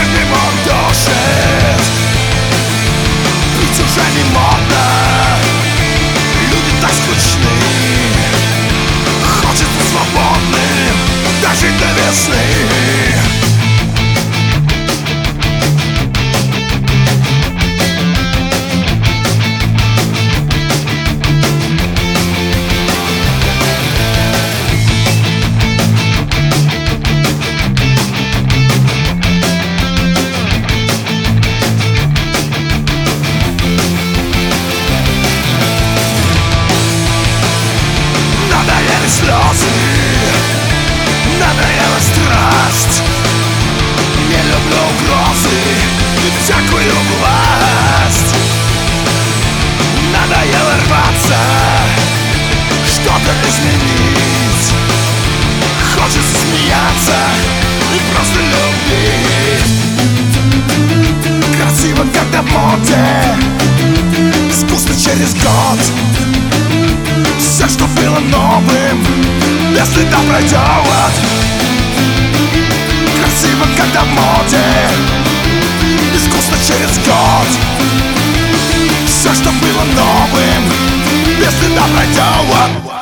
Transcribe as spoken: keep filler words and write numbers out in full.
не душит. Пить уже не модно, люди так скучны. Хочется свободным дожить до весны. Слезы, надоела страсть. Не люблю угрозы и всякую власть. Надоело рваться, что-то изменить. Хочется смеяться и просто любить. Красиво, когда в моде, искусство через год. Все, что было новым, без следа пройдет. Красиво, когда в моде, искусство через год. Все, что было новым, без следа пройдет.